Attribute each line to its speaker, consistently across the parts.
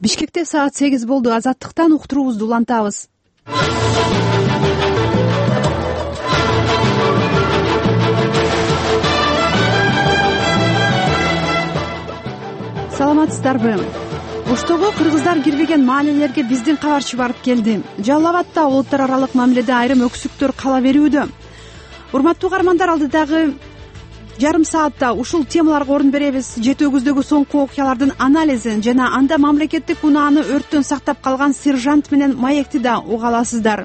Speaker 1: Бишкекте саат 8 болду. Азаттыктан уктуруубузду улантабыз. Саламатсыздарбы? Оштогу кыргыздар кирбеген маалелерге биздин кабарчы барып келди. Жалал Абадта улуттар аралык мамиледе айрым өксүктөр кала берүүдө. Урматтуу каармандар, алдыдагы жарым саатта ушул темаларга орун беребиз. Жети-өгүздөгү соңку окуялардын анализин жана анда мамлекеттик унааны өрттөн сактап калган сержант менен маекти да уга аласыздар.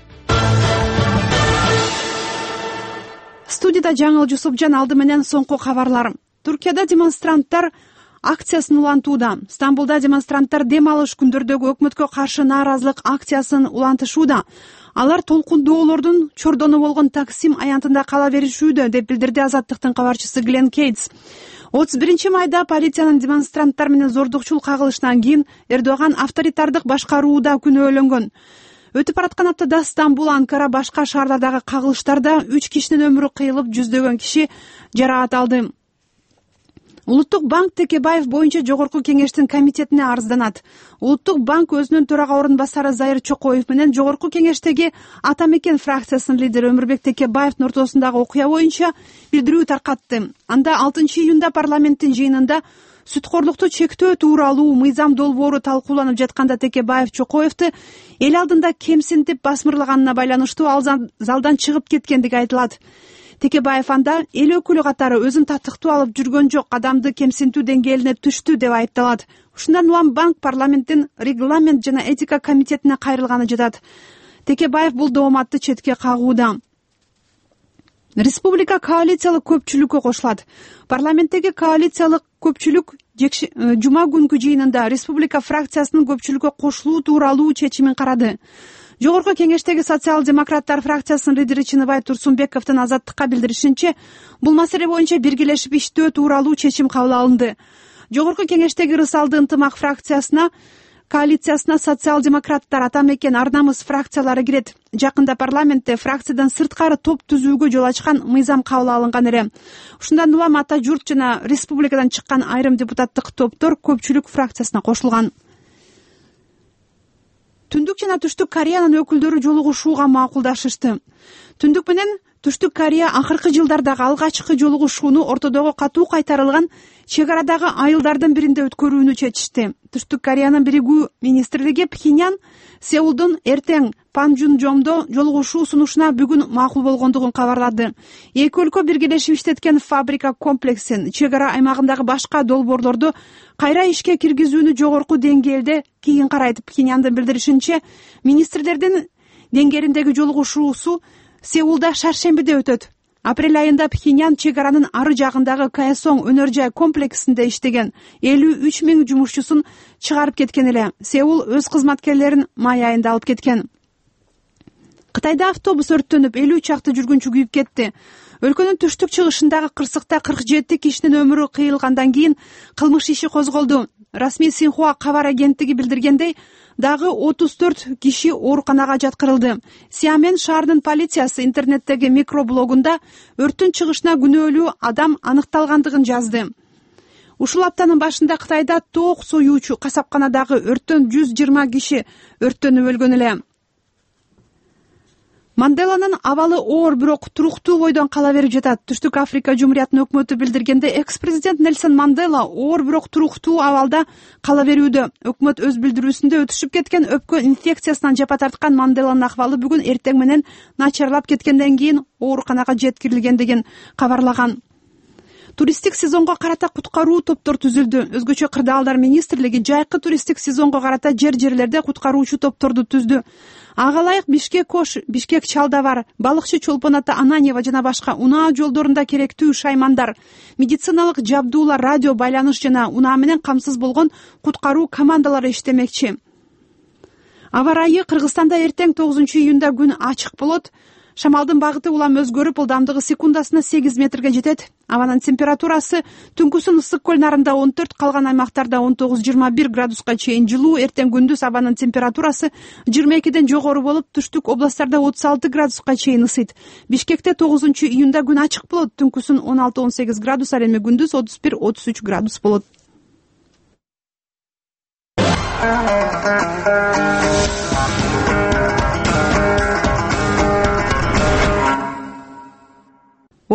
Speaker 1: Студияда Жаңыл Жусупжан, алды менен соңку кабарлар. Туркияда демонстранттар акциясын улантууда. Стамбулда демонстранттар дем алыш күндөрдөгү өкмөткө каршы нааразылык акциясын улантышууда. Алар толкундоолордун чордону болгон Таксим аянтында кала беришүүдө, деп билдирди Азаттыктын кабарчысы Глен Кейтс. 31 майда полициянын демонстранттар менен зордукчул кагылышынан кийин Эрдоган авторитардык башкарууда күнөөлөнгөн. Өтүп бараткан аптада Стамбул, Анкара, башка шаарлардагы кагылыштарда 3 кишинин өмүрү кыйылып, жүздөгөн киши жараат алды. Улуттук банк Текебаев боюнча Жогорку кеңештин комитетине арызданат. Улуттук банк өзүнүн төрага орун басары Зайыр Чокоев менен Жогорку кеңештеги Ата Мекен фракциясынын лидери Өмүрбек Текебаевдин ортосундагы окуя боюнча билдирүү таркатты. Анда 6 июнда парламенттин жыйынында сүткорлукту чектөө тууралуу мыйзам долбоору талкууланып жатканда Текебаев Чокоевду эл алдында кемсинтип басмырлаганына байланыштуу ал залдан чыгып кеткендиги айтылат. Текебаев анда эл өкүлү катары өзүн татыктуу алып жүргөн жок, адамды кемсинтүү деңгээлине түштү деп айыпталат. Ушундан улам банк парламенттин регламент жана этика комитетине кайрылганы жатат. Текебаев бул дооматты четке кагууда. Республика коалициялык көпчүлүккө кошулат. Парламенттеги коалициялык көпчүлүк жума күнкү жыйынында республика фракциясынын көпчүлүккө кошулуу тууралуу чечимин карады. Жогорку кеңештеги социал-демократтар фракциясынын лидери Чыныбай Турсунбековдун Азаттыкка билдиришинче, бул маселе боюнча биргелешип иштөө тууралуу чечим кабыл алынды. Жогорку кеңештеги Рысалды ынтымак коалициясына социал-демократтар, Ата Мекен, Ар Намыс фракциялары кирет. Жакында парламентте фракциядан сырткары топ түзүүгө жол ачкан мыйзам кабыл алынган эле. Ушундан улам Ата Журт жана республикадан чыккан айрым депутаттык топтор көпчүлүк фракциясына кошулган. Түндүк жана Түштүк Кореянын өкүлдөрү жолугушууга макулдашышты. Түндүк менен Түштүк Корея акыркы жылдардагы алгачкы жолугушууну ортодогу катуу кайтарылган чек арадагы айылдардын биринде өткөрүүнү чечишти. Түштүк Кореянын биригүү министрлиги Пхеньян Сеулдун эртең Панмунжомдо жолугушуу сунушуна бүгүн макул болгондугун кабарлады. Эки өлкө биргелешип иштеткен фабрика комплексин, чек ара аймагындагы башка долбоорлорду кайра ишке киргизүүнү жогорку деңгээлде кийин карайт. Пхеньяндын билдиришинче, министрлердин деңгээлиндеги жолугушуусу Сеулда шаршембиде өтөт. Апрель айында Пхеньян чек аранын ары жагындагы Каэсоң өнөр жай комплексинде иштеген 53 000 жумушчусун чыгарып кеткен эле. Сеул өз кызматкерлерин май айында алып кеткен. Кытайда автобус өрттөнүп, 50 чакты жүргүнчү күйүп кетти. Өлкөнүн түштүк чыгышындагы Кырсыкта 47 кишинин өмүрү кыйылгандан кийин кылмыш иши козголду. Расмий Синхуа кабар агенттиги билдиргендей, дагы 34 киши ооруканага жаткырылды. Сиамен шаарынын полициясы интернеттеги микроблогунда өрттүн чыгышына күнөөлүү адам аныкталгандыгын жазды. Ушул аптанын башында Кытайда тоок союучу касапканадагы өрттөн 120 киши өрттөнүп өлгөн эле. Манделанын абалы оор, бирок туруктуу бойдон кала берип жатат. Түштүк Африка Жумуриятынын өкмөтү билдиргенде, экс-президент Нельсон Мандела оор, бирок туруктуу абалда кала берүүдө. Өкмөт өз билдирүүсүндө өтүшүп кеткен өпкө инфекциясынан жапа тарткан Манделанын акыбалы бүгүн эртең менен начарлап кеткенден кийин ооруканага жеткирилгендигин кабарлаган. Туристтик сезонго карата куткаруу топтор түзүлдү. Өзгөчө Кырдаалдар министрлиги жайкы туристтик сезонго карата жер-жерлерде куткаруучу топторду түздү. Ага ылайык Бишкек Чалдавар, балыкчы Чолпон ата Ананьева жана башка унаа жолдорунда керектүү шаймандар, медициналык жабдуулар, радио байланыш жана унаа менен камсыз болгон куткаруу командалары иштемекчи. Аба ырайы Кыргызстанда эртең 9 июнда күн ачык болот. Шамалдын багыты улам өзгөрүп, ылдамдыгы секундасына 8 метрге жетет. Абанын температурасы түнкүсүн Ысык көл нарында 14, калган аймактарда 19-21 градуска чейин жылуу. Эртең күндүз абанын температурасы 22ден жогору болуп, түштүк областтарда 36 градуска чейин ысыйт. Бишкекте 9 июнда күн ачык болот. Түнкүсүн 16-18 градус, ал эми күндүз 31-33 градус болот.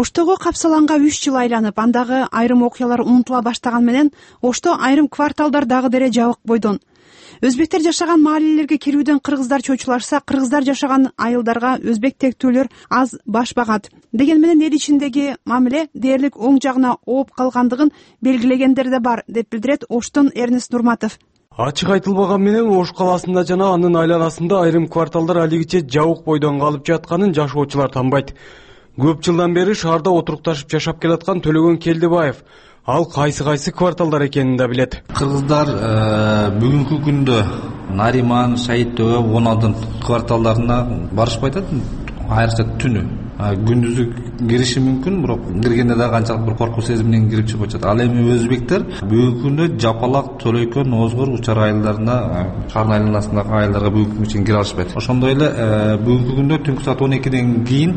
Speaker 1: Оштого капсаланга 3 жыл айланып, андагы айрым окуялар унутула баштаган менен Ошто айрым кварталдар дагы деле жабык бойдон. Өзбектер жашаган маалелерге кирүүдөн кыргыздар чочулашса, кыргыздар жашаган айылдарга өзбек тектүүлөр аз баш багат. Деген менен эл ичиндеги мамиле дээрлик оң жагына ооп калгандыгын белгилегендер да бар, деп билдирет Оштон Эрнест Нурматов.
Speaker 2: Ачык айтылбаган менен Ош каласында жана анын айланасында айрым кварталдар алигиче жабык бойдон калып жатканын жашоочулар танбайт. Көп жылдан бери шаарда отурукташып жашап келаткан Төлөгөн Келдибаев ал кайсы кварталдар экенин да билет.
Speaker 3: Кыргыздар бүгүнкү күндө Нариман, Шайыттөө, Онадын кварталдарына барышпайт, айрыкча түнү. Күндүзү кириши мүмкүн, бирок киргенде да канчалык бир коркуу сезим менен кирип чыгып атат. Ал эми өзбектер бүгүнкү күндө Жапалак, Төлөйкөн, Озгур, Учар айылдарына, шаардын айланасындагы айылдарга бүгүнкү күндө чейин кире алышпайт. Ошондой эле бүгүнкү күндө түнкү саат 12ден кийин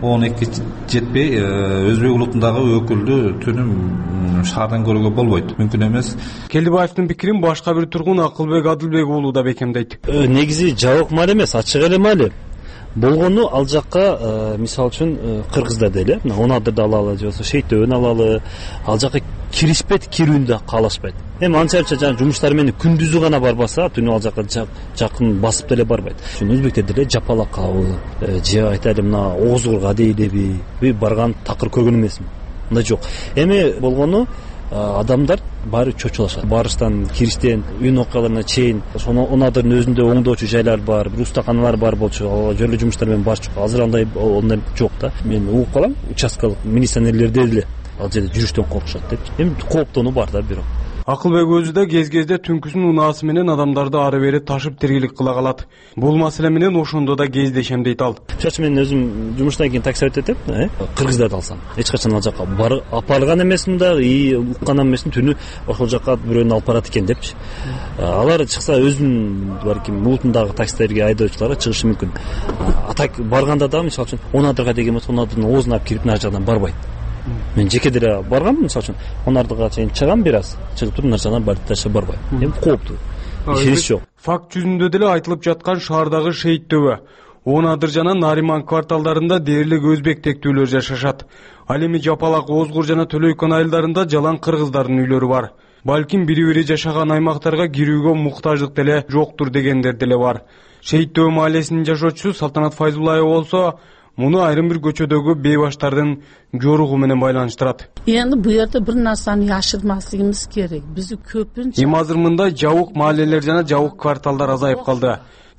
Speaker 3: 12 жетпей өзбек улутундагы өкүлдү түнү шаардан көрүүгө болбойт, мүмкүн эмес.
Speaker 2: Келдибаевдин пикирин башка бир тургун Акылбек Адылбек уулу да бекемдейт.
Speaker 4: Негизи жабык маали эмес, ачык эле маали. Болгону ал жакка мисалы үчүн кыргыздар деле, Онадырды алалы, же болбосо Шейтөөнү алалы, ал жакка киришпейт, кирүүнү да каалашпайт. Эми анча-мынча жана жумуштар менен күндүзү гана барбаса, түнү ал жакка жакын басып деле барбайт. Ошон өзбектер деле Жапалаккабы, же айтайлы мына Озгурга дейлеби, барган такыр көргөн эмесмин. Мындай жок. Эми болгону адамдар баары чочулашат. Барыштан, кириштен, үйүн окуяларына чейин, ошону Онадырдын өзүндө оңдоочу жайлар бар, бир устаканалар бар болчу, жөн эле жумуштар менен барчу. Азыр андай жок да. Мен угуп калам, участкалык милиционерлерде деле ал жерде жүрүштөн коркушат деп. Эми кооптонуу бар да бирок.
Speaker 2: Акылбек өзү да кез-кезде түнкүсүн унаасы менен адамдарды ары бери ташып тиргилик кыла калат. Бул маселе менен ошондо да кездешем дейт ал.
Speaker 4: Мен өзүм жумуштан кийин такси өтөтөм, кыргыздарды алсам. Эч качан ал жака апарган эмесмин да, уккан эмесмин, түнү ошол жака бирөөнү алып барат экен депчи. Алар чыкса өзүнүн балким улутундагы таксилерге айдоочуларга чыгышы мүмкүн. Атак барганда да мисалы үчүн Онадырга деген болсо Онадырдын оозуна алып кирип нары жагынан барбайт. Мен жеке деле барганмын, мисалы үчүн Онадырга чейин чыгам бир аз, чыгып туруп нары жагынан барып таштап барбайт. Эми кооптуу. Ишенич жок.
Speaker 2: Факт жүзүндө деле айтылып жаткан шаардагы Шейттөбө, Онадыр жана Нариман кварталдарында дээрлик өзбек тектүүлөр жашашат. Ал эми Жапалак, Озгур жана Төлөйкөн айылдарында жалаң кыргыздардын үйлөрү бар. Балким бири-бири жашаган аймактарга кирүүгө муктаждык деле жоктур дегендер деле бар. Шейттөө маалесинин жашоочусу Салтанат Файзуллаева болсо муну айрым бир көчөдөгү бейбаштардын жоругу менен байланыштырат.
Speaker 5: Эми бу жерде бир нерсени яшырмаслыгыбыз керек. Биз көпүнчө
Speaker 2: эми азыр мындай жабык маалелер жана жабык кварталдар азайып калды.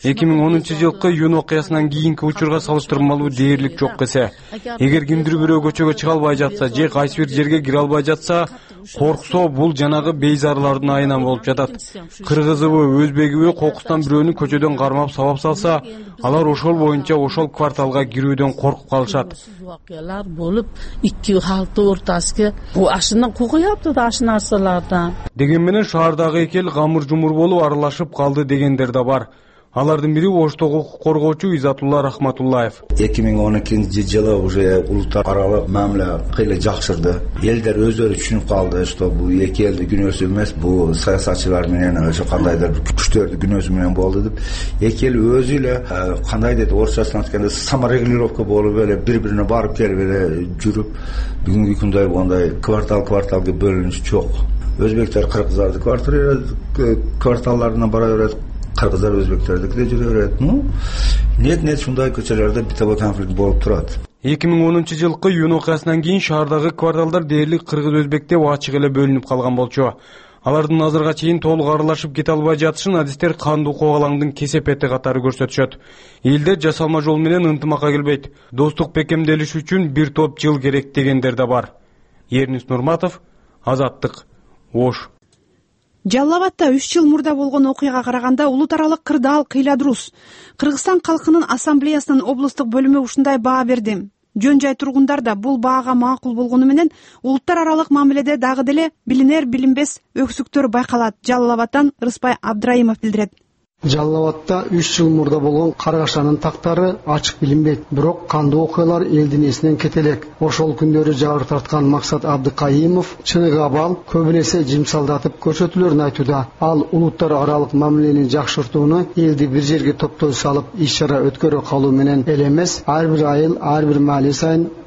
Speaker 2: 2010 жылкы июнь окуясынан кийинки учурга салыштырмалуу дээрлик жок эсе. Эгер кимдир бирөө көчөгө чыга албай жатса же кайсы бир жерге кире албай жатса, корксо бул жанагы бейзарлардын айынан болуп жатат. Кыргызыбы, өзбегиби кокустан бирөөнү көчөдөн кармап сабап салса, алар ошол боюнча ошол кварталга кирүүдөн коркуп калышат.
Speaker 5: Окуялар болуп, эки халкты ортасына бу ашынан кокуяпты да аш нарсалардан.
Speaker 2: Деген менен шаардагы эки эл камыр-жумур болуп аралашып калды дегендер да бар. Алардын бири Оштогу укук коргоочу Изатулла Рахматуллаев.
Speaker 6: 2012 жылы уже улуттар аралык мамиле кыйла жакшырды. Элдер өздөрү түшүнүп калды, что бул эки элдин күнөөсү эмес, бул саясатчылар менен ошо кандайдыр күчтөрдүн күнөөсү менен болду деп. Эки эл өзү эле кандай дейт, орусчасынан айтканда саморегулировка болуп эле бири-бирине барып келип эле жүрүп, бүгүнкү күндө мондай кварталга бөлүнүш жок. Өзбектер кыргыздарды кварталдарына бара берет. Кыргыздар өзбектердики де жүрө берет. Нет ушундай көчөлөрдө битабы конфликт болуп турат.
Speaker 2: 2010 жылкы июнь окуясынан кийин шаардагы кварталдар дээрлик кыргыз-өзбек деп ачык эле бөлүнүп калган болчу. Алардын азырга чейин толук аралашып кете албай жатышын адистер кандуу кобалаңдын кесепети катары көрсөтүшөт. Элдер жасалма жол менен ынтымакка келбейт. Достук бекемделиш үчүн бир топ жыл керек дегендер да бар. Эрнест Нурматов, Азаттык, Ош.
Speaker 1: Жалал Абадта 3 жыл мурда болгон окуяга караганда улут аралык кырдаал кыйла дуруз. Кыргызстан калкынын ассамблеясынын облустук бөлүмү ушундай баа берди. Жөн жай тургундар да бул баага макул болгону менен улуттар аралык мамиледе дагы деле билинер билинбес өксүктөр байкалат. Жалал Абадтан Рыспай Абдрайымов билдирет.
Speaker 7: Жалал Абадта 3 жыл мурда болгон каргашанын тактары ачык билинбейт, бирок кандуу окуялар элдин эсинен кете элек. Ошол күндөрү жабыр тарткан Максат Абдыкайымов чыныгы абал көбүн эсе жимсалдатып көрсөтүүлөрүн айтууда. Ал улуттар аралык мамилени жакшыртууну элди бир жерге топтой салып иш чара өткөрө калуу менен эле эмес, ар бир айыл, ар бир маали сайын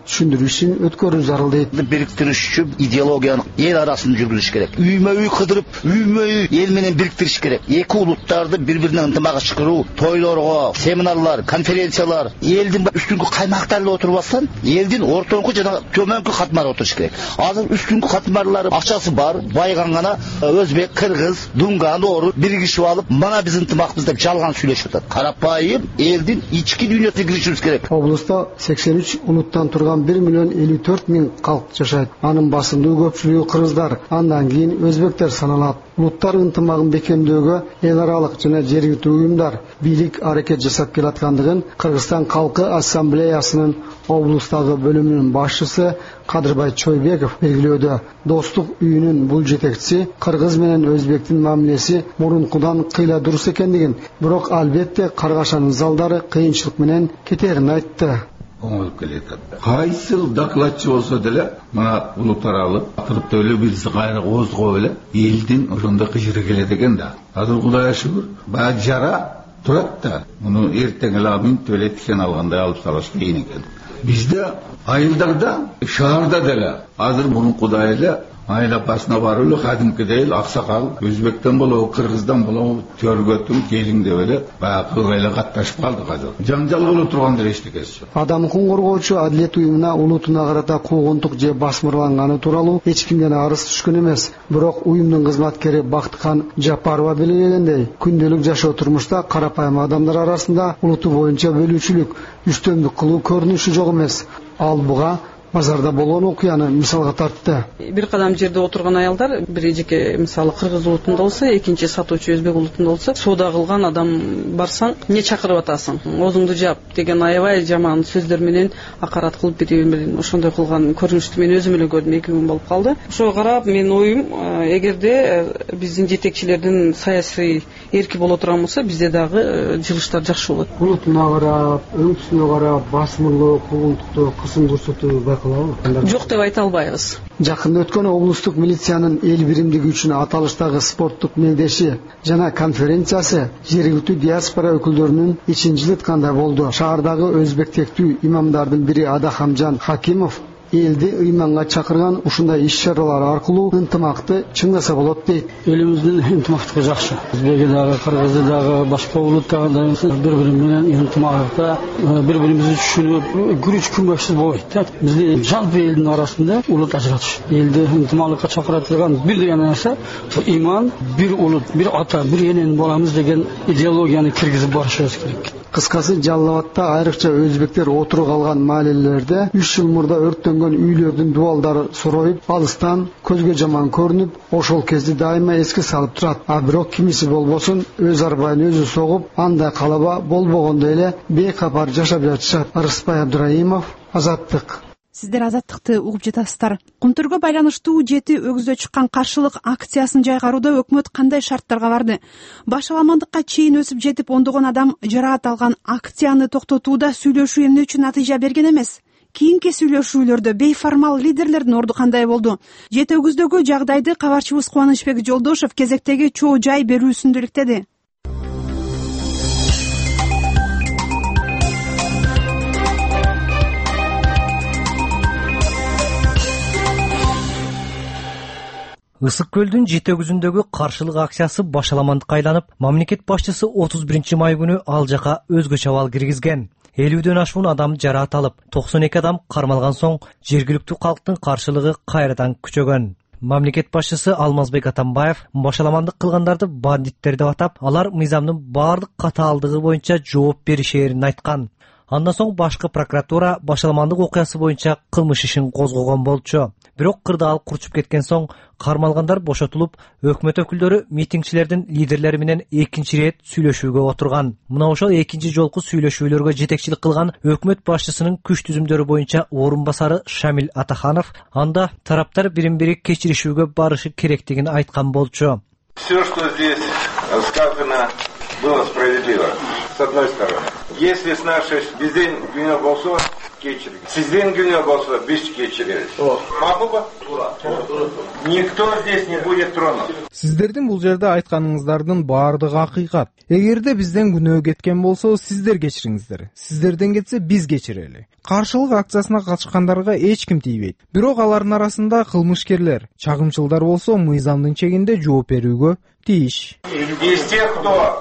Speaker 7: түшүндүрүү ишин өткөрүү зарыл дейт.
Speaker 8: Бириктириш үчүн идеологияны эл арасында жүргүзүш керек. Үймө-үй кыдырып, үймө-үй эл менен бириктириш керек. Эки улуттарды бири-бирине ынтымак чыгаруу, тойлорго, семинарлар, конференциялар, элдин үстүнкү каймактарында отурбастан, элдин ортоңку жана төмөнкү катмары отуруш керек. Азыр үстүнкү катмарлары акчасы бар, байган гана өзбек, кыргыз, дунган, орус биригишип алып, мана биз ынтымакпыз деп жалган сүйлөшүп атат. Карапайым элдин ички дүйнөсүнө киришибиз керек.
Speaker 7: Облуста 83 улуттан турган 1,54,000 калк жашайт. Анын басымдуу көпчүлүгү кыргыздар, андан кийин өзбектер саналат. Улуттар ынтымагын бекемдөөгө эл аралык жана жергиликтүү уюмдар бийлик аракет жасап келаткандыгын Кыргызстан Калкы Ассамблеясынын облустагы бөлүмүнүн башчысы Кадырбай Чойбеков белгилөөдө. Достук үйүнүн бул жетекчиси кыргыз менен өзбектин мамилеси мурункудан кыйла дурус экендигин, бирок албетте Каргашанын залдары кыйынчылык менен кетерин айтты.
Speaker 9: Оңолуп келет. Кайсыл докладчы болсо деле, мына улуттар алып, атырып деле бирси кайра козгоп эле, элдин ошондой кыжыры келет экен да. Азыр Кудайга шүгүр, баягы жара турат да. Муну эртең эле минт эле тишен алгандай алып салыш кыйын экен. Бизде айылдарда, шаарда деле азыр мурункудай эле айлап басына барып эле кадимкидей аксакал өзбектен болобу, кыргыздан болобу, төргөтүм, келиң деп эле баягы эле катташып калдык азыр. Жаңжал болуп тургандыр эчтекеси жок.
Speaker 7: Адам укугун коргоочу Адилет уюмуна улутуна карата куугунтук же басмырланганы тууралуу эч кимден арыз түшкөн эмес. Бирок уюмдун кызматкери Бактыкан Жапарова белгилегендей, күндөлүк жашоо турмушта карапайым адамдар арасында улуту боюнча бөлүүчүлүк, үстөмдүк кылуу көрүнүшү жок эмес. Ал буга базарда болгон окуяны мисалга тартты.
Speaker 10: Бир кадам жерде отурган аялдар, бири жеке мисалы кыргыз улутунда болсо, экинчи сатуучу өзбек улутунда болсо, соода кылган адам барсаң, эмне чакырып атасың? Озуңду жап деген аябай жаман сөздөр менен акарат кылып бири-бирин ошондой кылган көрүнүштү мен өзүм эле көрдүм, 2 күн болуп калды. Ошого карап менин оюм, эгерде биздин жетекчилердин саясий эрки боло турган болсо, бизде дагы жылыштар жакшы болот.
Speaker 7: Улутуна карап, өңкүсүнө карап, басмырлоо, куугунтукту, кысым көрсөтүү жок деп айта албайбыз. Жакында өткөн облустук милициянын эл биримдиги үчүн аталыштагы спорттук мелдеши жана конференциясы жергиликтүү диаспора өкүлдөрүнүн ичин жылыткандай болду. Шаардагы өзбектектүү имамдардын бири Адахамжан Хакимов элди ыйманга чакырган ушундай иш-чаралар аркылуу ынтымакты чыңдаса болот дейт.
Speaker 11: Элибиздин ынтымактыгы жакшы. Өзбеги дагы, кыргызы дагы, башка улуттар дагы бири-бири менен ынтымакта, бири-бирибизди түшүнүп, күрөш күнбөксүз болбойт. Бизде жалпы элдин арасында улут ажыратыш. Элди ынтымактыкка чакыра турган бир дегенен нерсе иман, бир улут, бир ата, бир энен боламыз деген идеологияны киргизип барышыбыз керек.
Speaker 7: Кыскасы Жалал Абадта айрыкча өзбектер отуруп калган маалелерде 3 жыл мурда өрттөнгөн үйлөрдүн дубалдары сороюп, алыстан көзгө жаман көрүнүп, ошол кезде дайыма эске салып турат. А бирок кимиси болбосун өз арбайын өзү согуп, андай калаба болбогондой эле бейкапар жашап жатышат. Арыспай Абдраимов, Азаттык.
Speaker 1: Сиздер Азаттыкты угуп жатасыздар. Кумтөргө байланыштуу 7 өгүздө чыккан каршылык акциясын жайгарууда өкмөт кандай шарттарга барды? Башаламандыкка чейин өсүп жетип ондогон адам жараат алган акцияны токтотууда сүйлөшүү эмне үчүн натыйжа берген эмес? Кийинки сүйлөшүүлөрдө бейформал лидерлердин орду кандай болду? 7 өгүздөгү жагдайды кабарчыбыз Кубанычбек Жолдошов кезектеги чоо жай берүүсүндө иликтеди.
Speaker 12: Ысык көлдүн 7 өгүзүндөгү каршылык акциясы башаламандыкка айланып, мамлекет башчысы 31 май күнү ал жака өзгөчө абал киргизген. 50дөн ашуун адам жараат алып, 92 адам кармалган соң жергиликтүү калктын каршылыгы кайрадан күчөгөн. Мамлекет башчысы Алмазбек Атамбаев башаламандык кылгандарды бандиттер деп атап, алар мыйзамдын баардык катаалдыгы боюнча жооп беришерин айткан. Андан соң башкы прокуратура башаламандык окуясы боюнча кылмыш ишин козгогон болчу. Бирок кырдаал курчуп кеткен соң кармалгандар бошотулуп, өкмөт өкүлдөрү митингчилердин лидерлери менен экинчи рет сүйлөшүүгө отурган. Мына ошол экинчи жолку сүйлөшүүлөргө жетекчилик кылган өкмөт башчысынын күч түзүмдөрү боюнча орун басары Шамил Атаханов анда тараптар бирин-бири кечиришүүгө барышы керектигин айткан болчу.
Speaker 13: Все, что здесь сказано, было справедливо. С одной стороны, если с нашей бездень болсо, geçirdik. Sizden günü olsa biz geçiririz. Makul mu? Никто здесь не будет тронут.
Speaker 14: Сиздердин бул жерде айтканыңыздардын баардыгы акыйкат. Эгерде бизден күнөө кеткен болсо, сиздер кечириңиздер. Сиздерден кетсе биз кечирели. Каршылык акциясына катышкандарга эч ким тийбейт. Бирок алардын арасында кылмышкерлер, чагымчылдар болсо мыйзамдын чегинде жооп берүүгө тийиш.
Speaker 13: Из тех, кто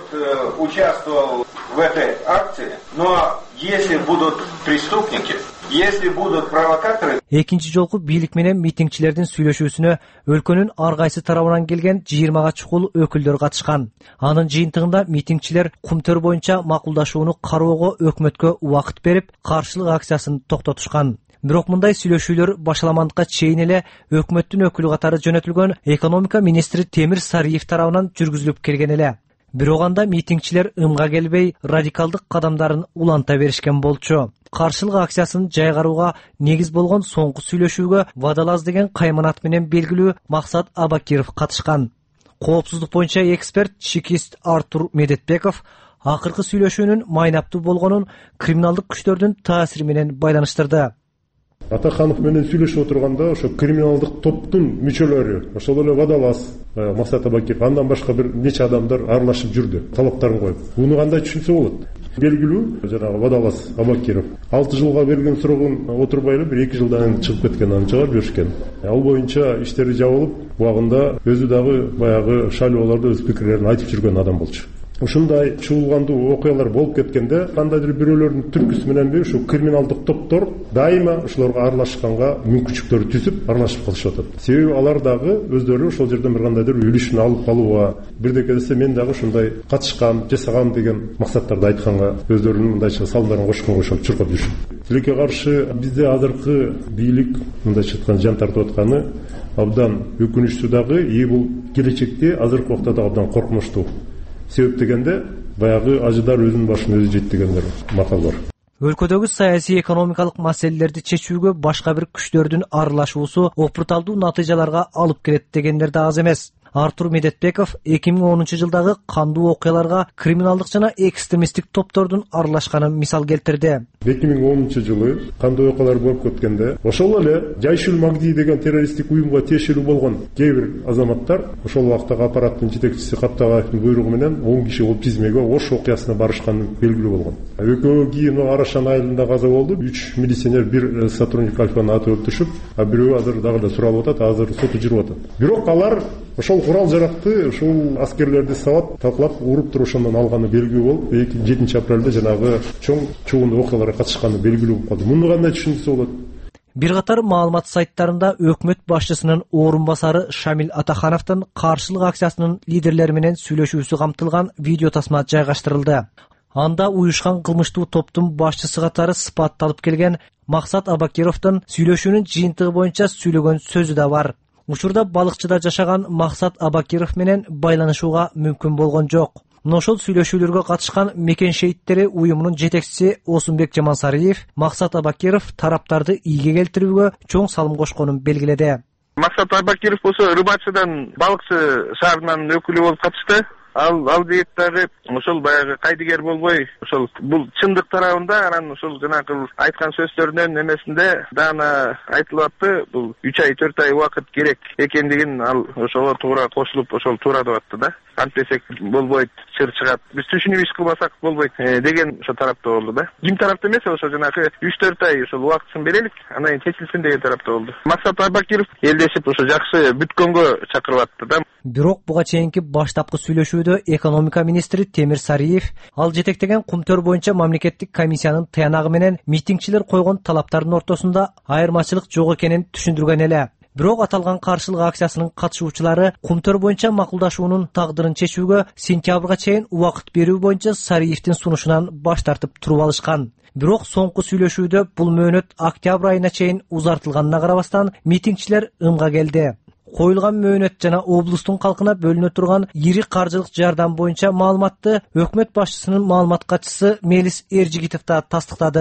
Speaker 13: участвовал в этой акции, но если будут преступники, если будут провокаторы.
Speaker 12: Экинчи жолку бийлик менен митингчилердин сүйлөшүүсүнө өлкөнүн ар кайсы тарабынан келген 20га чукул өкүлдөр катышкан. Анын жыйынтыгында митингчилер Кумтөр боюнча макулдашууну кароого өкмөткө убакыт берип, каршылык акциясын токтотушкан. Бирок мындай сүйлөшүүлөр башаламандыкка чейин эле өкмөттүн өкүлү катары жөнөтүлгөн экономика министри Темир Сариев тарабынан жүргүзүлүп келген эле. Бирок анда митингчилер ымга келбей, радикалдык кадамдарын уланта беришкен болчу. Каршылык акциясын жайгарууга негиз болгон соңку сүйлөшүүгө Водолаз деген кайманат менен белгилүү Максат Абакиров катышкан. Коопсуздук боюнча эксперт чекист Артур Медетбеков акыркы сүйлөшүүнүн майнаптуу болгонун криминалдык күчтөрдүн таасири менен байланыштырды.
Speaker 15: Атаханов менен сүйлөшүп отурганда ошо криминалдык топтун мүчөлөрү, ошол эле Водолаз, Максат Абакиров, андан башка бир нече адамдар аралашып жүрдү, талаптарын коюп. Буну кандай түшүнсө болот? Белгилүү, жанагы Водолаз Абакиров 6 жылга берген сурогун отурбай эле бир 2 жылдан чыгып кеткен, аны чыгарып жиберишкен. Ал боюнча иштери жабылып, убагында өзү дагы баягы шайлоолордо өз пикирлерин айтып жүргөн адам болчу. Ушундай чуулгандуу окуялар болуп кеткенде, кандайдыр бирөөлөрдүн түркүсү менен ушу криминалдык топтор дайыма ушуларга аралашканга мүмкүнчүлүктөр түзүп, аралашып калышып атат. Себеби алар дагы өздөрү ошол жерден бир кандайдыр үлүшүн алып калууга, бирдеке десе мен дагы ушундай катышкан, жасагам деген максаттарды айтканга өздөрүнүн мындайча салымдарын кошконго ошентип чуркап жүрүшүп. Тилекке каршы бизде азыркы бийлик мындайча айтканда жан тартып атканы абдан өкүнүчтүү дагы, бул келечекте азыркы убакта да абдан коркунучтуу. Себеп дегенде баягы ажыдар өзүнүн башын өзү жейт дегендер макал бар.
Speaker 12: Өлкөдөгү саясий экономикалык маселелерди чечүүгө башка бир күчтөрдүн аралашуусу опурталдуу натыйжаларга алып келет дегендер да аз эмес. Артур Медетбеков 2010 жылдагы кандуу окуяларга криминалдык жана экстремисттик топтордун аралашканын мисал келтирди.
Speaker 15: 2010 жылы кандуу окуялар болуп кеткенде, ошол эле Жайшул Магди деген террористтик уюмга тиешелүү болгон кээ бир азаматтар ошол убактагы аппараттын жетекчиси Каптагаевдин буйругу менен 10 киши болуп тизмеге Ош окуясына барышканы белгилүү болгон. Экөө кийин Арашан айылында каза болду. 3 милиционер, бир сотрудник Альфаны атып өлтүрүшүп, а бирөө азыр дагы да суралып атат, азыр соту жүрүп атат. Бирок алар ошол курал жаракты, ушул аскерлерди сабап, таклап, уруп турушунан алганы белгилүү болуп, 7 апрелде жанагы чоң чугундуу окуяларга катышканы белгилүү болуп калды. Муну кандай түшүнсө болот?
Speaker 12: Бир катар маалымат сайттарында өкмөт башчысынын орун басары Шамил Атахановдун каршылык акциясынын лидерлери менен сүйлөшүүсү камтылган видео тасма жайгаштырылды. Анда уюшкан кылмыштуу топтун башчысы катары сыпатталып келген Максат Абакировдун сүйлөшүүнүн жыйынтыгы боюнча сүйлөгөн сөзү да бар. Учурда балыкчыда жашаган Максат Абакиров менен байланышууга мүмкүн болгон жок. Ошол сүйлөшүүлөргө катышкан Мекен шейиттери уюмунун жетекчиси Осунбек Жамансариев Максат Абакиров тараптарды ийге келтирүүгө чоң салым кошконун белгиледи.
Speaker 16: Максат Абакиров болсо Рыбачыдан балыкчы шаарынан өкүлү болуп катышты. Ал жигит дагы ошол баягы кайдыгер болбой, ошол бул чындык тарабында, анан ошол жанагы айткан сөздөрүнүн эмесинде даана айтылып атты. Бул 3 ай 4 ай убакыт керек экендигин ал ошого туура кошулуп, ошол туура деп атты да. Антесек болбойт, чыр чыгат. Биз түшүнүп иш кылбасак болбойт деген ошо тарапта болду да. Ким тарапта эмес, ошо жанагы 3-4 ай ошол убактысын берелик, анан кийин чечилсин деген тарапта болду. Максат Абакиров элдешип ошо жакшы бүткөнгө чакырып атты да.
Speaker 12: Бирок буга чейинки баштапкы сүйлөшүүдө экономика министри Темир Сариев ал жетектеген Кумтөр боюнча мамлекеттик комиссиянын тыянагы менен митингчилер койгон талаптардын ортосунда айырмачылык жок экенин түшүндүргөн эле. Бирок аталган каршылык акциясынын катышуучулары Кумтөр боюнча макулдашуунун тагдырын чечүүгө сентябрга чейин убакыт берүү боюнча Сариевдин сунушунан баш тартып туруп алышкан. Бирок соңку сүйлөшүүдө бул мөөнөт октябрь айына чейин узартылганына карабастан митингчилер ымга келди. Коюлган мөөнөт жана облустун калкына бөлүнө турган ири каржылык жардам боюнча маалыматты өкмөт башчысынын маалымат катчысы Мелис Эржигитов да тастыктады.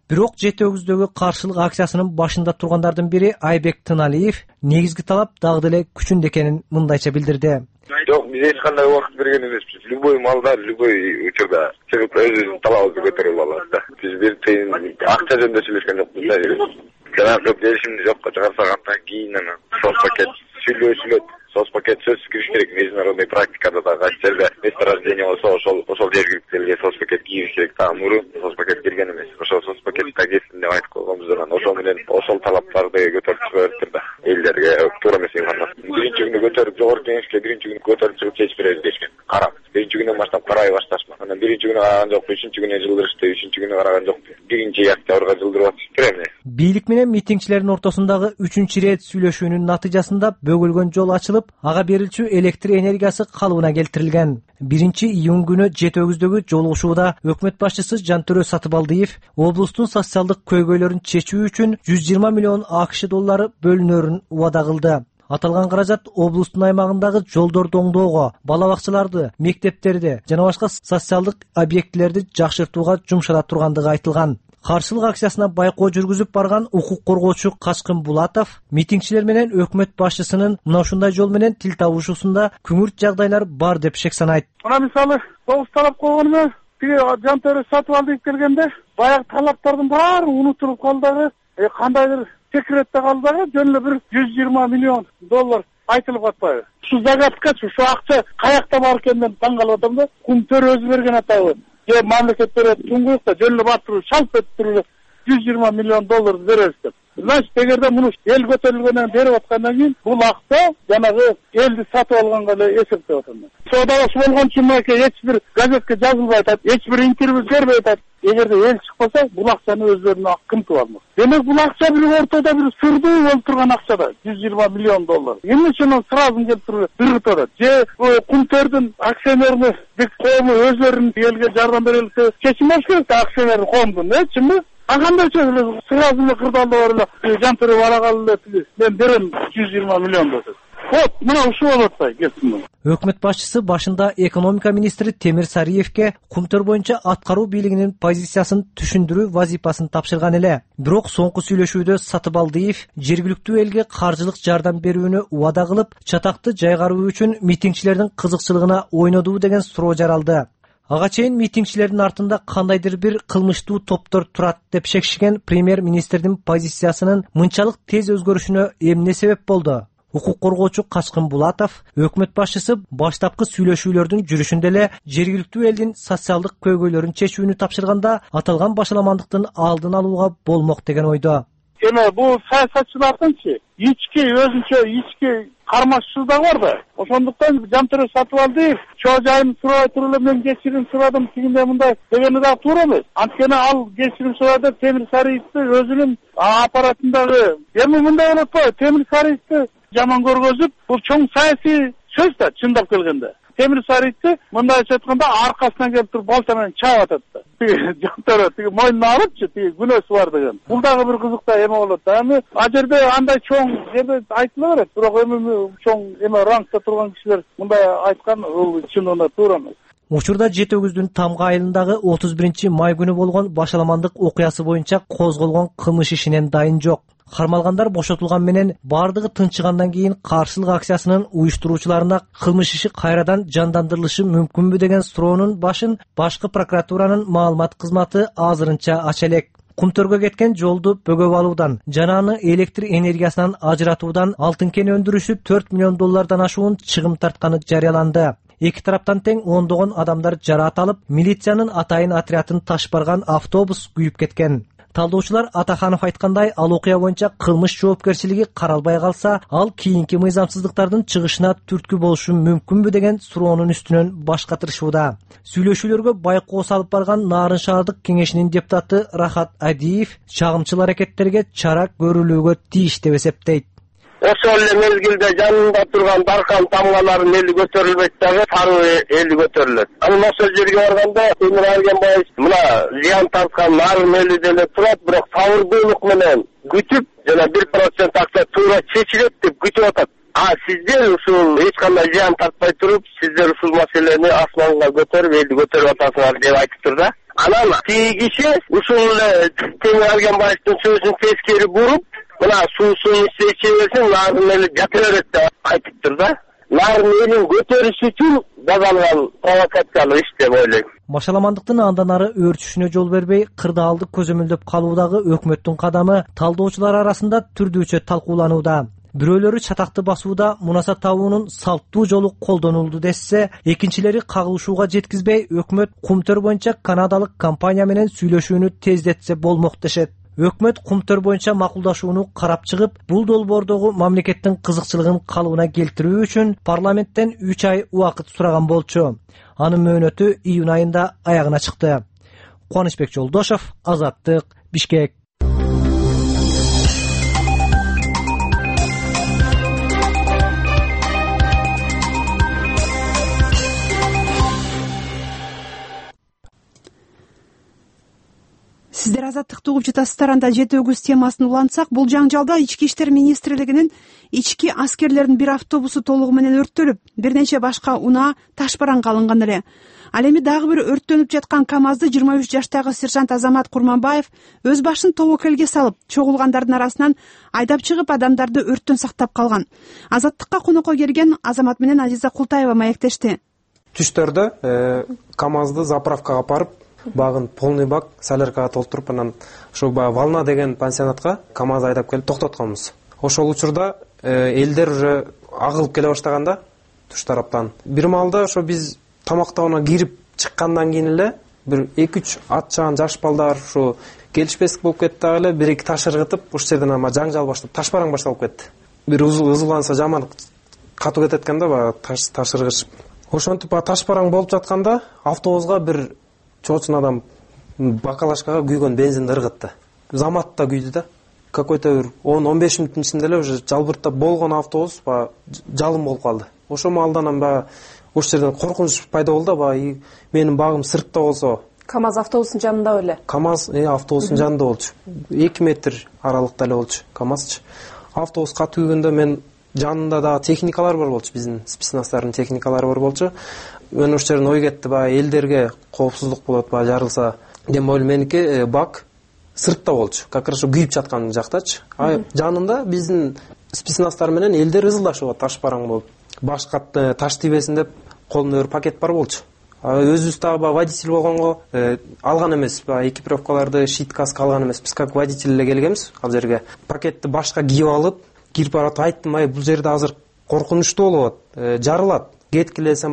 Speaker 12: Бирок жетөөгүздөгү каршылык акциясынын башында тургандардын бири Айбек Тыналиев негизги талап дагы деле күчүндө экенин мындайча билдирди.
Speaker 17: Жок, биз эч кандай убакыт берген эмеспиз. Любой малдар, любой учурда чыгып өзүбүздүн талабыбызды көтөрүп алабыз да. Биз бир тыйын акча жөнүндө сүйлөшкөн жокпуз да. Жанагы келишимди жокко чыгарсак андан кийин соцпакет сүйлөшүлөт. Соцпакет сөзсүз кириш керек. Международный практикада да кайсы жерде месторождение болсо, ошол жергиликтүү элге соцпакет кириш керек. Мурун соцпакет кирген эмес. Ошол соцпакетке кирсин деп айтып койгонбуз. Ошол менен ошол талаптарды көтөрүп чыгып да. Элдерге туура эмес информация. Биринчи күнү көтөрүп жогорку кеңешке биринчи күнү көтөрүп чыгып чечип беребиз дешкен. Карап. Биринчи күнүнөн баштап карай башташма. Анан биринчи күнү караган жокпу, үчүнчү күнү жылдырышты, үчүнчү күнү караган жокпу. Биринчи октябрга жылдырып атышты эмне.
Speaker 12: Бийлик менен митингчилердин ортосундагы 3-рет сүйлөшүүнүн натыйжасында бөгөлгөн жол ачылып, ага берилчү электр энергиясы калыбына келтирилген. 1-июнь күнү жетөөгүздөгү жолугушууда өкмөт башчысы Жантөрө Сатыбалдиев облустун социалдык көйгөйлөрүн чечүү үчүн 120 миллион АКШ доллары бөлүнөрүн убада кылды. Аталган каражат облустун аймагындагы жолдорду оңдоого, бала бакчаларды, мектептерди жана башка социалдык объектилерди жакшыртууга жумшала тургандыгы айтылган. Каршылык акциясына байкоо жүргүзүп барган укук коргоочу Качкын Булатов митингчилер менен өкмөт башчысынын мына ушундай жол менен тил табышуусунда күңүрт жагдайлар бар деп шек санайт.
Speaker 18: Мына мисалы тогуз талап койгону тиги Жантөрө Сатыбалдиев келгенде баягы талаптардын баары унутулуп калды. Кандайдыр секретте калды. Жөн эле бир 120 миллион доллар айтылып атпайбы? Ушу загадкачы, ушу акча каякта бар экенин таң калып атам да. Кумтөр өзү берген атабы. Мамлекет берет, тунгуюкта жөн эле батырып, шалп этип туруп 120 миллион доллар беребиз деп. Значит, эгерде муну эл көтөрүлгөндөн берип аткандан кийин бул акча жанагы элди сатып алганга эле эсептеп атам. Соодалаш болгон үчүн мынакей эч бир газетке жазылбай атат, эч бир интервью бербей атат. Эгерде эл чыкпаса, бул акчаны өздөрүнө кымтып алмак. Демек бул акча бир ортодо бир сырдуу болуп турган акча да, 120 миллион доллар. Эмне үчүн сразу келип туруп биргитип атат? Же кумтөрдүн акционерлик коому өзлөрүнүн элге жардам берелсе, чечим болуш керек да акционер коомдун, чынбы? Кандай сразу эле кырдаалда бар эле Жантөрө барагал эле мен берем 120 миллион деп. Вот, мына ушул болуп атпайбы кепсин.
Speaker 12: Өкмөт башчысы башында экономика министри Темир Сариевке кумтөр боюнча аткаруу бийлигинин позициясын түшүндүрүү вазифасын тапшырган эле. Бирок соңку сүйлөшүүдө Сатыбалдиев жергиликтүү элге каржылык жардам берүүнү убада кылып, чатакты жайгаруу үчүн митингчилердин кызыкчылыгына ойнодуу деген суроо жаралды. Ага чейин митингчилердин артында кандайдыр бир кылмыштуу топтор турат деп шекишкен премьер-министрдин позициясынын мынчалык тез өзгөрүшүнө эмне себеп болду? Укук коргоочу Качкын Булатов өкмөт башчысы баштапкы сүйлөшүүлөрдүн жүрүшүндө эле жергиликтүү элдин социалдык көйгөйлөрүн чечүүнү тапшырганда аталган башаламандыктын алдын алууга болмок деген ойдо.
Speaker 18: Эми бул саясатчылардынчы өзүнчө ички кармашчылыгы бар да. Ошондуктан Жантөрө Сатыбалдиев чоо жайын сурабай туруп эле мен кечирим сурадым, тигиндей мындай дегени да туура эмес. Анткени ал кечирим сурады Темир Сариевди өзүнүн аппаратындагы эми мындай болуп атпайбы? Темир Сариевди жаман көргөзүп, бул чоң саясий сөз да чындап келгенде. Темир Сариевди мындайча айтканда аркасынан келип туруп балта менен чаап атат да. Жантөрө тиги мойнуна алыпчы, тиги күнөөсү бар деген. Бул дагы бир кызыктай эме болот да. Эми а жерде андай чоң жерде айтыла берет, бирок эми чоң эме рангда турган кишилер мындай айткан бул чынында туура эмес.
Speaker 12: Учурда жетөөгүздүн тамга айылындагы 31-май күнү болгон башаламандык окуясы боюнча козголгон кылмыш ишинен дайын жок. Кармалгандар бошотулган менен бардыгы тынчыгандан кийин каршылык акциясынын уюштуруучуларына кылмыш иши кайрадан жандандырылышы мүмкүнбү деген суроонун башын башкы прокуратуранын маалымат кызматы азырынча ача элек. Кумтөргө кеткен жолду бөгөп алуудан жана аны электр энергиясынан ажыратуудан алтын кен өндүрүшү 4 миллион доллардан ашуун чыгым тартканы жарыяланды. Эки тараптан тең ондогон адамдар жараат алып, милициянын атайын отрядын ташып барган автобус күйүп кеткен. Талдоочулар Атаханов айткандай, ал окуя боюнча кылмыш жоопкерчилиги каралбай калса, ал кийинки мыйзамсыздыктардын чыгышына түрткү болушу мүмкүнбү деген суроонун үстүнөн баш катырышууда. Сүйлөшүүлөргө байкоо салып барган Нарын шаардык кеңешинин депутаты Рахат Адиев чагымчыл аракеттерге чара көрүлүүгө тийиш деп эсептейт.
Speaker 19: Ошол эле мезгилде жанында турган Даркан тамгаларын эли көтөрүлбөйт дагы сары эли көтөрүлөт. Анан ошол жерге барганда Темир Аргенбаев мына зыян тарткан нарын эли деле турат, бирок сабырдуулук менен күтүп жана 1% акча туура чечилет деп күтүп атат. сиздер ушул эч кандай зыян тартпай туруп, сиздер ушул маселени асманга көтөрүп, элди көтөрүп атасыңар деп айтыптыр да. Анан тиги киши ушул эле Темир Алгенбаевдин сөзүн тескери буруп, мына суусун иче берсин, нарын эли жата берет деп айтыптыр да. Нарын элин көтөрүш үчүн жасалган провокациялык иш деп ойлойм.
Speaker 12: Машаламандыктын андан ары өөрчүшүнө жол бербей, кырдаалды көзөмөлдөп калуудагы өкмөттүн кадамы талдоочулар арасында түрдүүчө талкууланууда. Бирөөлөрү чатакты басууда мунаса табуунун салттуу жолу колдонулду десе, экинчилери кагылышууга жеткизбей, өкмөт кумтөр боюнча канадалык компания менен сүйлөшүүнү тездетсе болмок дешет. Өкмөт кумтөр боюнча макулдашууну карап чыгып, бул долбоордогу мамлекеттин кызыкчылыгын калыбына келтирүү үчүн парламенттен 3 ай убакыт сураган болчу. Анын мөөнөтү июнь айында аягына чыкты. Кубанычбек Жолдошов, Азаттык, Бишкек.
Speaker 1: Сиздер Азаттыкты угуп жатасыздар. Анда 7 өгүз темасын улантсак, бул жаңжалда Ички иштер министрлигинин ички аскерлердин бир автобусу толугу менен өрттөлүп, бир нече башка унаа таш бараңга алынган эле. Ал эми дагы бир өрттөнүп жаткан КАМАЗды 23 жаштагы сержант Азамат Курманбаев өз башын тобокелге салып, чогулгандардын арасынан айдап чыгып, адамдарды өрттөн сактап калган. Азаттыкка конокко келген Азамат менен Азиза Култаева маектешти.
Speaker 20: Түштөрдө КАМАЗды заправкага апарып, багын полный бак соляркага толтуруп, анан ошо Волна деген пансионатка КАМАЗ айдап келип токтотконбуз. Ошол учурда элдер уже агылып келе баштаганда туш тараптан. Бир маалда ошо биз тамактабына кирип чыккандан кийин эле бир 2-3 ат чаан жаш балдар ошо келишпестик болуп кетти дагы эле, 1-2 таш ыргытып, ошол жерден ама жаңжал баштап, таш бараң башталып кетти. Бир ызыланса жаман катуу кетет экен да, таш ыргышып. Ошентип таш бараң болуп жатканда автобуска бир чоочун адам бакалашкага күйгөн бензинди ыргытты. Заматта күйдү да. Какой-то бир 10-15 мүнөттүн ичинде эле уже жалбырттап болгон автобус жалым болуп калды. Ошол маалдан ошол жерден коркунуч пайда болду да, менин багым сыртта болсо.
Speaker 21: КАМАЗ автобустун жанында беле?
Speaker 20: КАМАЗ автобустун жанында болчу. 2 метр аралыкта эле болчу КАМАЗчы. Автобус катуу күйгөндө мен жанында да техникалар бар болчу, биздин спецнастардын техникалары бар болчу. Мен ошол жерден ой кетти, элдерге коопсуздук болот, жарылса деп ойлоп, меники бак сыртта болчу, как раз күйүп жаткан жактачы. Жанында биздин спецнастар менен элдер ызылдашып, таш бараң болуп, башка таш тийбесин деп колунда бир пакет бар болчу. Өзүбүз дагы водитель болгонго алган эмес, экипировкаларды, щит каска алган эмес. Биз как водитель эле келгенбиз ал жерге. Пакетти башка кийип алып, кирип барып айттым, бул жерде азыр коркунучтуу болуп атат, жарылат. Кеткилесем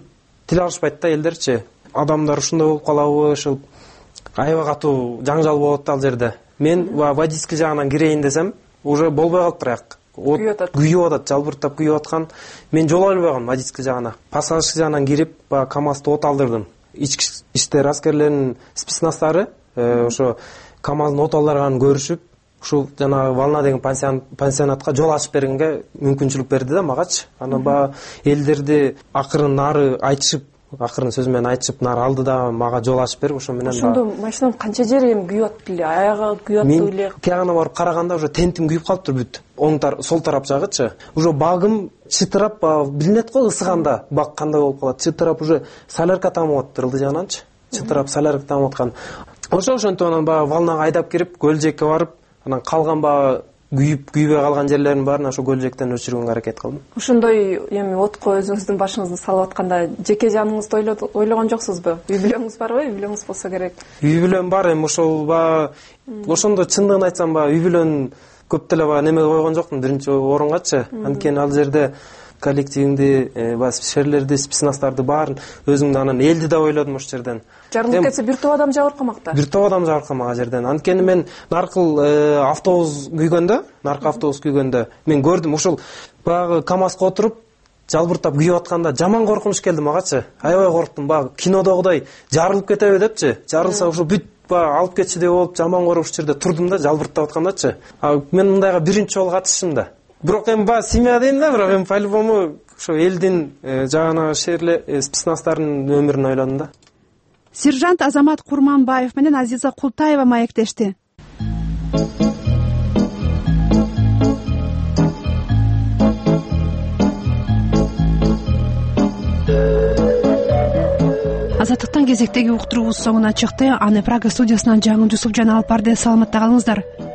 Speaker 20: тил алышпайт да элдерчи. Адамдар ушундай болуп калабы, ушул аябай катуу жаңжал болуп атты ал жерде. Мен водительский жагынан кирейин десем, уже болбой калыптыр. Күйүп атат, жалбырттап күйүп аткан. Мен жол албай калдым водительский жагына. Пассажирский жагынан кирип, КАМАЗды от алдырдым. Ички иштер аскерлеринин спецнастары ошо КАМАЗдын от алдырганын көрүшүп, ушул жанагы Волна деген пансионатка жол ачып бергенге мүмкүнчүлүк берди да магачы. Анан элдерди акырын нары айтышып, акырын сөз менен айтышып, нары алды да мага жол ачып берип, ошо менен
Speaker 21: ошондо машинанын канча жери эми күйүп атты беле, аягы күйүп атты беле?
Speaker 20: Тиягына барып караганда уже тентим күйүп калыптыр бүт. Сол тарап жагычы. Уже багым чытырап, билинет го ысыганда бак кандай болуп калат. Чытырап уже солярка тамып атты ылды жагынанчы. Чытырап солярка тамып аткан. Ошентип анан Волнага айдап кирип, көлжекке барып, анан калган күйүбөй калган жерлерин баарын ошо көлжектен өчүргөнгө аракет кылдым.
Speaker 21: Ошондой эми отко өзүңүздүн башыңызды салып атканда жеке жаныңызды ойлогон жоксузбу? Үй бүлөңүз барбы? Үй бүлөңүз болсо керек.
Speaker 20: Үй бүлөм бар, эми ошондо чындыгын айтсам, үй бүлөнү көп деле неме койгон жокмун, биринчи орунгачы. Анткени ал жерде коллективиңди, ишкерлерди, спецнастарды баарын өзүңдү, анан элди да ойлодум ошол жерден.
Speaker 21: Жарылып кетсе бир топ адам жабыркамакта.
Speaker 20: Бир топ адам жабыркамак ал жерден. Анткени мен наркыл автобус күйгөндө мен көрдүм, ошол баягы КАМАЗга отуруп жалбыртап күйүп атканда жаман коркунуч келди магачы. Аябай корктум, кинодогудай жарылып кетеби депчи. Жарылса ошо бүт алып кетчи деп болуп, жаман коркуп ушул жерде турдум да, жалбыртап аткандачы. Мен мындайга биринчи жолу катышым да. Бирок эми семья дейм да, бирок эми по-любому ошо элдин жагына спецнастардын өмүрүн ойлодум да.
Speaker 1: Сержант Азамат Курманбаев менен Азиза Култаева маектешти. Азаттыктан кезектеги уктуруубуз соңуна чыкты. Аны Прага студиясынан Жаңы Жусуп жана Алпарды саламатта калыңыздар.